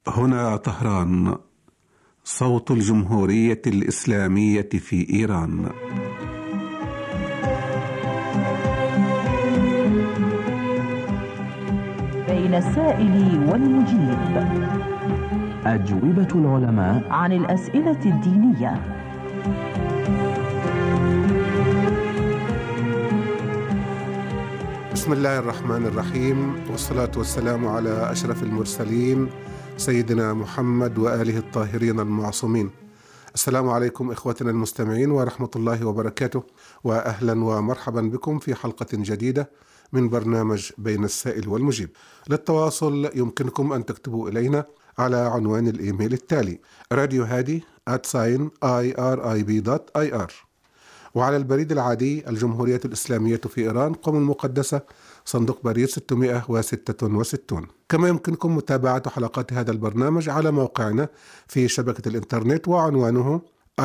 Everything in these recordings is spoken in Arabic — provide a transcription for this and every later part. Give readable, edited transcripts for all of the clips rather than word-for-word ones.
هنا طهران، صوت الجمهورية الإسلامية في إيران. بين السائل والمجيب، أجوبة العلماء عن الأسئلة الدينية. بسم الله الرحمن الرحيم، والصلاة والسلام على أشرف المرسلين سيدنا محمد وآله الطاهرين المعصومين. السلام عليكم إخوتنا المستمعين ورحمة الله وبركاته، وأهلا ومرحبا بكم في حلقة جديدة من برنامج بين السائل والمجيب. للتواصل يمكنكم أن تكتبوا إلينا على عنوان الإيميل التالي: radiohadi@irib.ir، وعلى البريد العادي الجمهورية الإسلامية في إيران، قم المقدسة، صندوق بريد 666. كما يمكنكم متابعة حلقات هذا البرنامج على موقعنا في شبكة الإنترنت، وعنوانه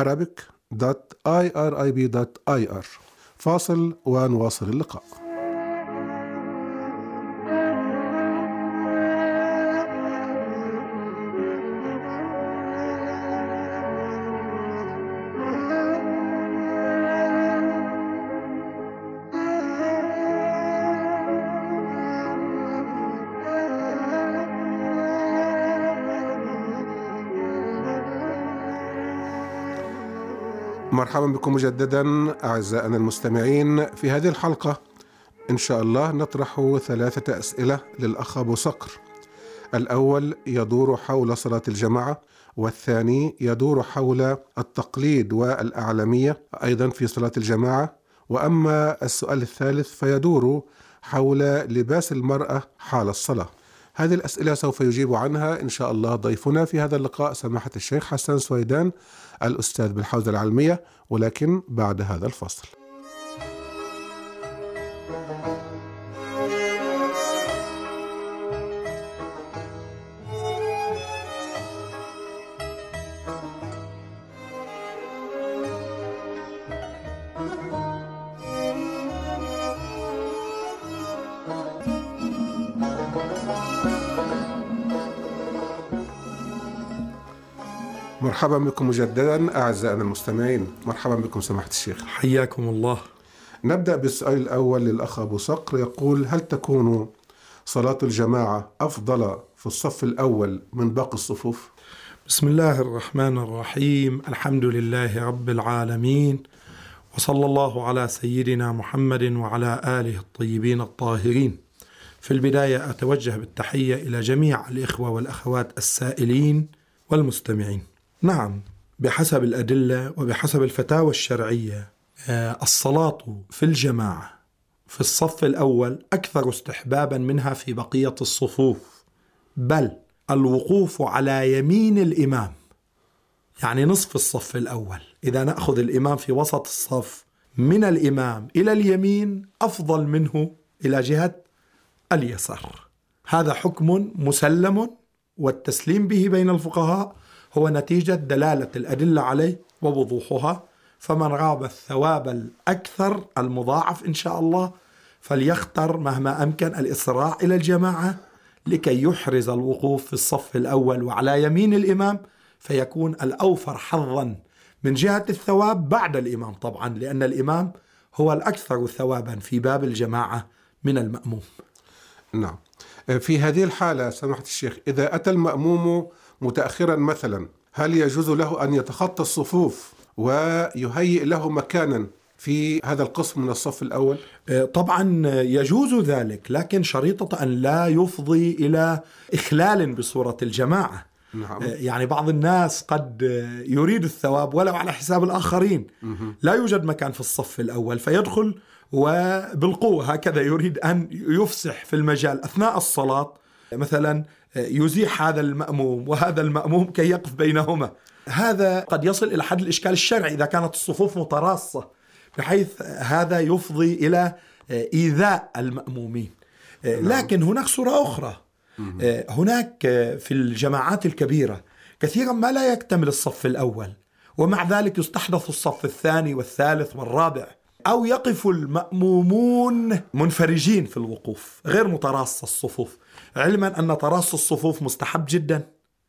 arabic.irib.ir. فاصل ونواصل اللقاء. مرحبا بكم مجددا أعزائنا المستمعين. في هذه الحلقة إن شاء الله نطرح 3 أسئلة للأخ أبو صقر. الأول يدور حول صلاة الجماعة، والثاني يدور حول التقليد والأعلمية أيضا في صلاة الجماعة، وأما السؤال الثالث فيدور حول لباس المرأة حال الصلاة. هذه الأسئلة سوف يجيب عنها إن شاء الله ضيفنا في هذا اللقاء سماحة الشيخ حسن سويدان، الأستاذ بالحوزة العلمية، ولكن بعد هذا الفصل. مرحبا بكم مجددا أعزائنا المستمعين. مرحبا بكم سماحة الشيخ. حياكم الله. نبدأ بالسؤال الأول للأخ أبو صقر، يقول: هل تكون صلاة الجماعة أفضل في الصف الأول من باقي الصفوف؟ بسم الله الرحمن الرحيم، الحمد لله رب العالمين، وصلى الله على سيدنا محمد وعلى آله الطيبين الطاهرين. في البداية أتوجه بالتحية إلى جميع الإخوة والأخوات السائلين والمستمعين. نعم، بحسب الأدلة وبحسب الفتاوى الشرعية الصلاة في الجماعة في الصف الأول أكثر استحبابا منها في بقية الصفوف، بل الوقوف على يمين الإمام، يعني نصف الصف الأول. إذا نأخذ الإمام في وسط الصف، من الإمام إلى اليمين أفضل منه إلى جهة اليسار. هذا حكم مسلم، والتسليم به بين الفقهاء هو نتيجة دلالة الأدلة عليه ووضوحها. فمن رغب الثواب الأكثر المضاعف إن شاء الله فليختر مهما أمكن الإسراع إلى الجماعة لكي يحرز الوقوف في الصف الأول وعلى يمين الإمام، فيكون الأوفر حظا من جهة الثواب بعد الإمام طبعا، لأن الإمام هو الأكثر ثوابا في باب الجماعة من المأموم. نعم. في هذه الحالة سماحة الشيخ، إذا أتى المأموم متأخرا مثلا، هل يجوز له أن يتخطى الصفوف ويهيئ له مكانا في هذا القسم من الصف الأول؟ طبعا يجوز ذلك، لكن شريطة أن لا يفضي إلى إخلال بصورة الجماعة. نعم. يعني بعض الناس قد يريد الثواب ولو على حساب الآخرين، لا يوجد مكان في الصف الأول فيدخل وبالقوة هكذا يريد أن يفسح في المجال أثناء الصلاة، مثلا يزيح هذا المأموم وهذا المأموم كي يقف بينهما. هذا قد يصل إلى حد الإشكال الشرعي إذا كانت الصفوف متراصة، بحيث هذا يفضي إلى إيذاء المأمومين. لكن هناك صورة أخرى. هناك في الجماعات الكبيرة كثيرا ما لا يكتمل الصف الأول، ومع ذلك يستحدث الصف الثاني والثالث والرابع، أو يقف المأمومون منفرجين في الوقوف غير متراص الصفوف، علما أن تراص الصفوف مستحب جدا،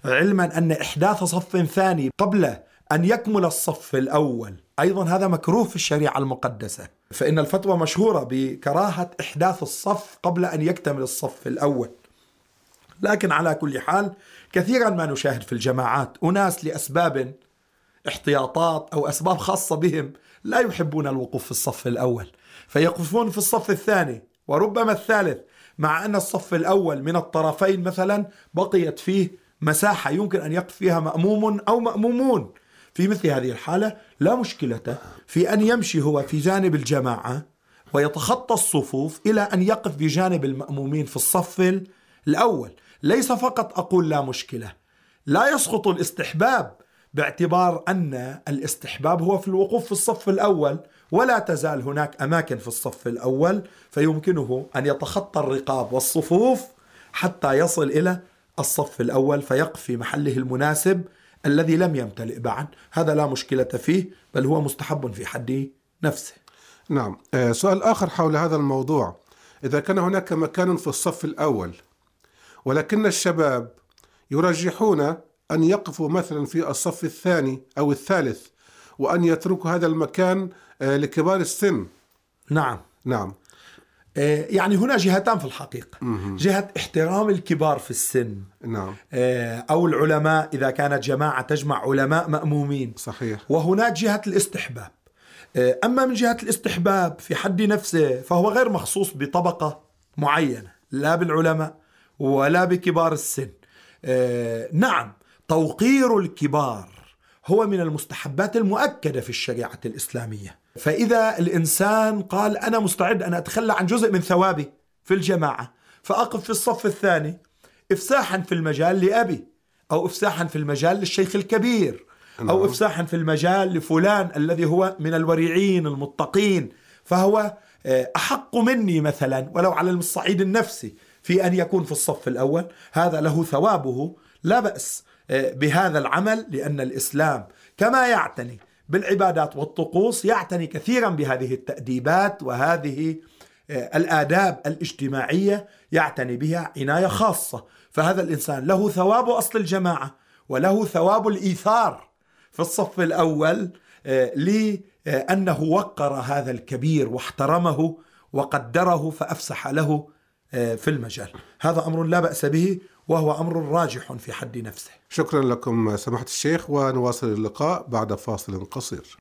علما أن إحداث صف ثاني قبل أن يكمل الصف الأول أيضا هذا مكروه في الشريعة المقدسة، فإن الفتوى مشهورة بكراهة إحداث الصف قبل أن يكتمل الصف الأول. لكن على كل حال كثيرا ما نشاهد في الجماعات أناس لأسباب احتياطات أو أسباب خاصة بهم لا يحبون الوقوف في الصف الأول، فيقفون في الصف الثاني وربما الثالث، مع أن الصف الأول من الطرفين مثلا بقيت فيه مساحة يمكن أن يقف فيها مأموم أو مأمومون. في مثل هذه الحالة لا مشكلة في أن يمشي هو في جانب الجماعة ويتخطى الصفوف إلى أن يقف بجانب المأمومين في الصف الأول. ليس فقط أقول لا مشكلة، لا يسقط الاستحباب، باعتبار أن الاستحباب هو في الوقوف في الصف الأول، ولا تزال هناك أماكن في الصف الأول فيمكنه أن يتخطى الرقاب والصفوف حتى يصل إلى الصف الأول فيقف في محله المناسب الذي لم يمتلئ بعد. هذا لا مشكلة فيه، بل هو مستحب في حد نفسه. نعم. سؤال آخر حول هذا الموضوع: إذا كان هناك مكان في الصف الأول ولكن الشباب يرجحون أن يقفوا مثلا في الصف الثاني أو الثالث وأن يتركوا هذا المكان لكبار السن. نعم. يعني هنا جهتان في الحقيقة. جهة احترام الكبار في السن، نعم، أو العلماء إذا كانت جماعة تجمع علماء مأمومين، صحيح. وهناك جهة الاستحباب. أما من جهة الاستحباب في حد نفسه فهو غير مخصوص بطبقة معينة، لا بالعلماء ولا بكبار السن. نعم، توقير الكبار هو من المستحبات المؤكدة في الشريعة الإسلامية. فإذا الإنسان قال أنا مستعد أن أتخلى عن جزء من ثوابي في الجماعة فأقف في الصف الثاني إفساحا في المجال لأبي، أو إفساحا في المجال للشيخ الكبير، أو إفساحا في المجال لفلان الذي هو من الورعين المتقين، فهو أحق مني مثلا ولو على الصعيد النفسي في أن يكون في الصف الأول. هذا له ثوابه، لا بأس بهذا العمل، لأن الإسلام كما يعتني بالعبادات والطقوس يعتني كثيرا بهذه التأديبات وهذه الآداب الاجتماعية، يعتني بها عناية خاصة. فهذا الإنسان له ثواب أصل الجماعة وله ثواب الإيثار في الصف الأول لأنه وقر هذا الكبير واحترمه وقدره فأفسح له في المجال. هذا أمر لا بأس به، وهو أمر راجح في حد نفسه. شكرا لكم سماحة الشيخ، ونواصل اللقاء بعد فاصل قصير.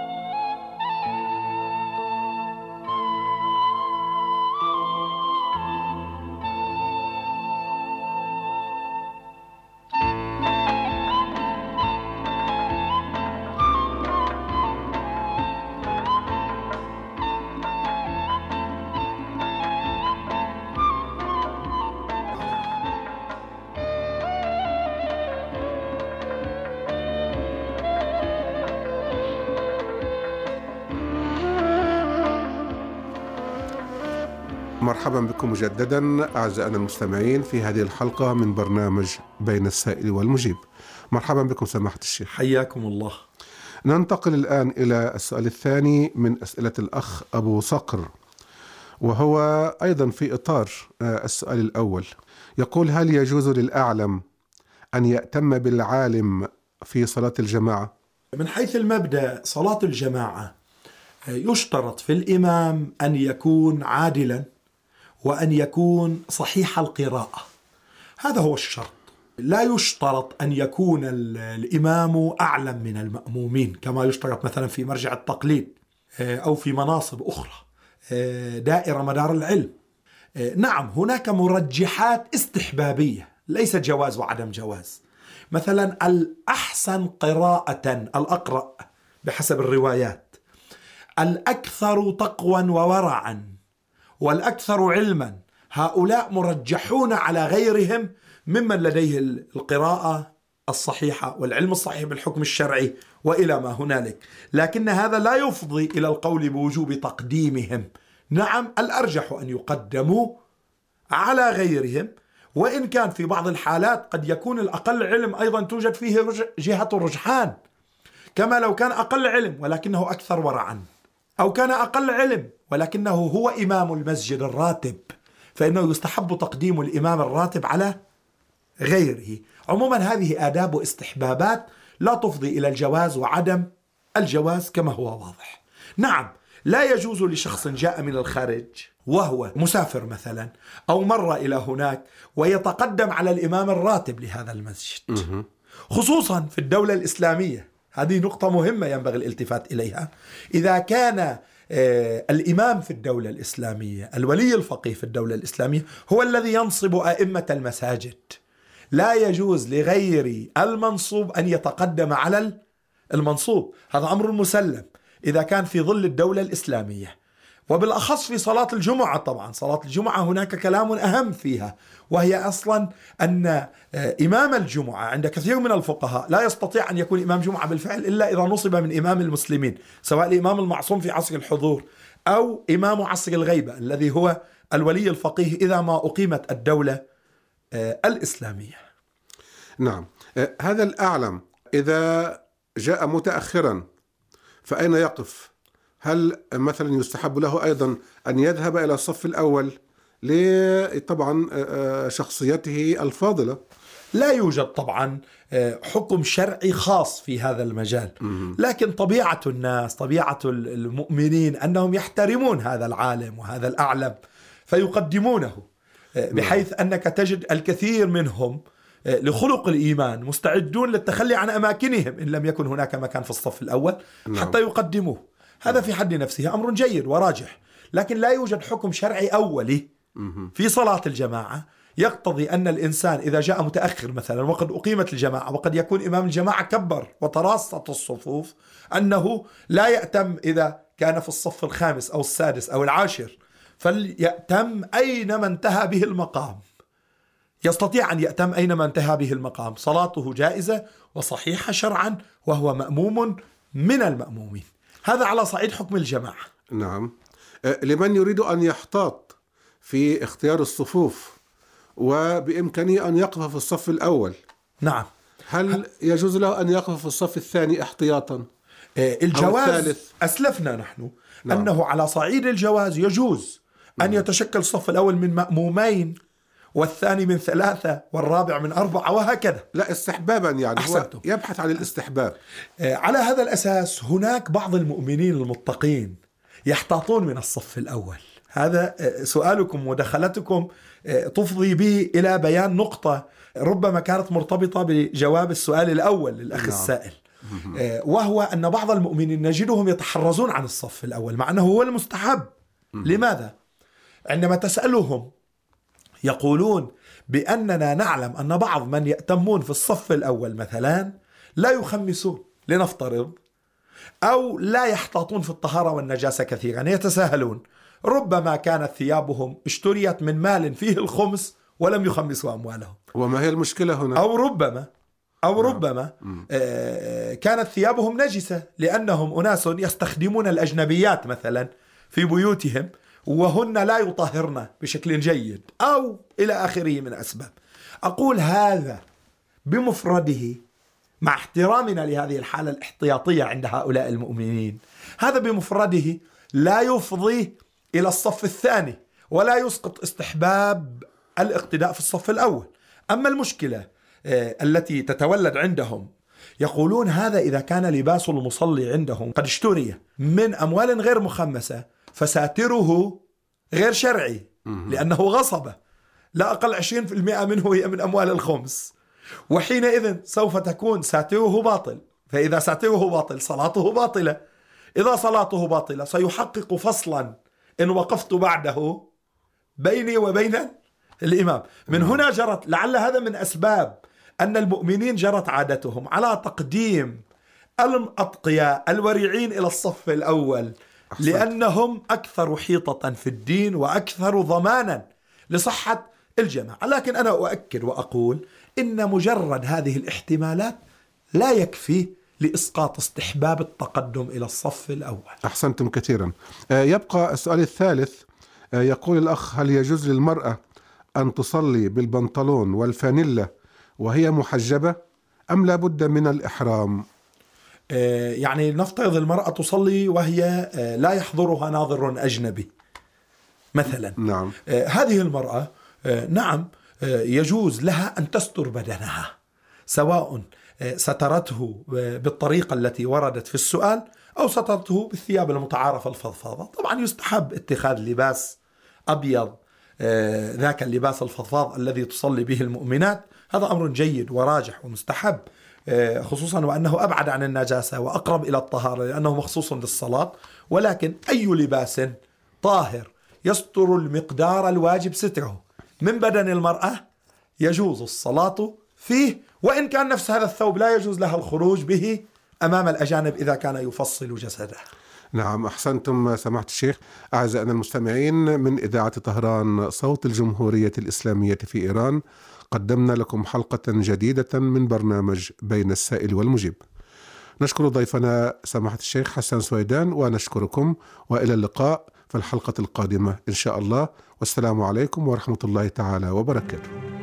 مرحبا بكم مجددا أعزائنا المستمعين في هذه الحلقة من برنامج بين السائل والمجيب. مرحبا بكم سماحة الشيخ. حياكم الله. ننتقل الآن إلى السؤال الثاني من أسئلة الأخ أبو صقر، وهو أيضا في إطار السؤال الأول. يقول: هل يجوز للأعلم أن يأتم بالعالم في صلاة الجماعة؟ من حيث المبدأ صلاة الجماعة يشترط في الإمام أن يكون عادلا وأن يكون صحيح القراءة، هذا هو الشرط. لا يشترط أن يكون الإمام أعلم من المأمومين كما يشترط مثلا في مرجع التقليد أو في مناصب أخرى دائرة مدار العلم. نعم، هناك مرجحات استحبابية، ليس جواز وعدم جواز. مثلا الأحسن قراءة، الأقرأ بحسب الروايات، الأكثر تقوى وورعا، والأكثر علما، هؤلاء مرجحون على غيرهم ممن لديه القراءة الصحيحة والعلم الصحيح بالحكم الشرعي وإلى ما هنالك. لكن هذا لا يفضي إلى القول بوجوب تقديمهم. نعم، الأرجح أن يقدموا على غيرهم، وإن كان في بعض الحالات قد يكون الأقل علم أيضا توجد فيه جهة الرجحان، كما لو كان أقل علم ولكنه أكثر ورعا، أو كان أقل علم ولكنه هو إمام المسجد الراتب، فإنه يستحب تقديم الإمام الراتب على غيره. عموما هذه آداب واستحبابات لا تفضي إلى الجواز وعدم الجواز كما هو واضح. نعم، لا يجوز لشخص جاء من الخارج وهو مسافر مثلا أو مر إلى هناك ويتقدم على الإمام الراتب لهذا المسجد، خصوصا في الدولة الإسلامية. هذه نقطة مهمة ينبغي الالتفات إليها. إذا كان الإمام في الدولة الإسلامية، الولي الفقيه في الدولة الإسلامية، هو الذي ينصب أئمة المساجد، لا يجوز لغير المنصوب أن يتقدم على المنصوب. هذا أمر مسلم إذا كان في ظل الدولة الإسلامية، وبالأخص في صلاة الجمعة. طبعا صلاة الجمعة هناك كلام أهم فيها، وهي أصلا أن إمام الجمعة عند كثير من الفقهاء لا يستطيع أن يكون إمام جمعة بالفعل إلا إذا نصب من إمام المسلمين، سواء الإمام المعصوم في عصر الحضور أو إمام عصر الغيبة الذي هو الولي الفقيه إذا ما أقيمت الدولة الإسلامية. نعم. هذا الأعلم إذا جاء متأخرا فأين يقف؟ هل مثلا يستحب له أيضا أن يذهب إلى الصف الأول طبعا شخصيته الفاضلة؟ لا يوجد طبعا حكم شرعي خاص في هذا المجال، لكن طبيعة الناس، طبيعة المؤمنين أنهم يحترمون هذا العالم وهذا الأعلم فيقدمونه، بحيث أنك تجد الكثير منهم لخلق الإيمان مستعدون للتخلي عن أماكنهم إن لم يكن هناك مكان في الصف الأول حتى يقدموه. هذا في حد نفسه أمر جيد وراجح، لكن لا يوجد حكم شرعي أولي في صلاة الجماعة يقتضي أن الإنسان إذا جاء متأخر مثلا وقد أقيمت الجماعة وقد يكون إمام الجماعة كبر وتراصت الصفوف، أنه لا يأتم إذا كان في الصف الخامس أو السادس أو العاشر، فليأتم أينما انتهى به المقام. يستطيع أن يأتم أينما انتهى به المقام، صلاته جائزة وصحيحة شرعا وهو مأموم من المأمومين. هذا على صعيد حكم الجماعة. نعم. لمن يريد أن يحتاط في اختيار الصفوف وبإمكانه أن يقف في الصف الأول، نعم، هل يجوز له أن يقف في الصف الثاني احتياطا؟ الجواز أسلفنا نحن أنه على صعيد الجواز يجوز أن يتشكل الصف الأول من مأمومين والثاني من 3 والرابع من 4 وهكذا. لا، استحبابا يعني أحسنتم. هو يبحث عن الاستحباب. على هذا الأساس هناك بعض المؤمنين المتقين يحتاطون من الصف الأول. هذا سؤالكم ودخلتكم تفضي بي إلى بيان نقطة ربما كانت مرتبطة بجواب السؤال الأول للأخ السائل، وهو أن بعض المؤمنين نجدهم يتحرزون عن الصف الأول مع أنه هو المستحب. لماذا؟ عندما تسألهم يقولون بأننا نعلم أن بعض من يأتمون في الصف الأول مثلا لا يخمسون لنفترض، أو لا يحتاطون في الطهارة والنجاسة كثيرا، يتساهلون، ربما كانت ثيابهم اشتريت من مال فيه الخمس ولم يخمسوا أموالهم. وما هي المشكلة هنا؟ أو ربما كانت ثيابهم نجسة لأنهم أناس يستخدمون الأجنبيات مثلا في بيوتهم وهن لا يطهرن بشكل جيد، أو إلى آخره من أسباب. أقول هذا بمفرده مع احترامنا لهذه الحالة الاحتياطية عند هؤلاء المؤمنين، هذا بمفرده لا يفضي إلى الصف الثاني ولا يسقط استحباب الاقتداء في الصف الأول. أما المشكلة التي تتولد عندهم، يقولون هذا إذا كان لباس المصلي عندهم قد اشتري من أموال غير مخمسة فساتره غير شرعي لأنه غصبة، لا أقل 20% منه هي من أموال الخمس، وحينئذ سوف تكون ساتره باطل. فإذا ساتره باطل صلاته باطلة، إذا صلاته باطلة سيحقق فصلا إن وقفت بعده بيني وبين الإمام. من هنا جرت، لعل هذا من أسباب أن المؤمنين جرت عادتهم على تقديم الأتقياء الورعين إلى الصف الأول، لأنهم أكثر حيطة في الدين وأكثر ضمانا لصحة الجماعة. لكن أنا أؤكد وأقول إن مجرد هذه الاحتمالات لا يكفي لإسقاط استحباب التقدم إلى الصف الأول. أحسنتم كثيرا. يبقى السؤال الثالث، يقول الأخ: هل يجوز للمرأة أن تصلي بالبنطلون والفانيلا وهي محجبة أم لا بد من الإحرام؟ يعني نفترض المرأة تصلي وهي لا يحضرها ناظر أجنبي مثلا. نعم. هذه المرأة نعم يجوز لها أن تستر بدنها، سواء سترته بالطريقة التي وردت في السؤال أو سترته بالثياب المتعارفة الفضفاضة. طبعا يستحب اتخاذ لباس أبيض، ذاك اللباس الفضفاض الذي تصلي به المؤمنات، هذا أمر جيد وراجح ومستحب، خصوصا وأنه أبعد عن النجاسة وأقرب إلى الطهارة لأنه مخصوص للصلاة. ولكن أي لباس طاهر يستر المقدار الواجب ستره من بدن المرأة يجوز الصلاة فيه، وإن كان نفس هذا الثوب لا يجوز لها الخروج به أمام الأجانب إذا كان يفصل جسده. نعم، أحسنتم سماحة الشيخ. أعزائنا المستمعين، من إذاعة طهران صوت الجمهورية الإسلامية في إيران، قدمنا لكم حلقة جديدة من برنامج بين السائل والمجيب. نشكر ضيفنا سماحة الشيخ حسان سويدان، ونشكركم، وإلى اللقاء في الحلقة القادمة إن شاء الله، والسلام عليكم ورحمة الله تعالى وبركاته.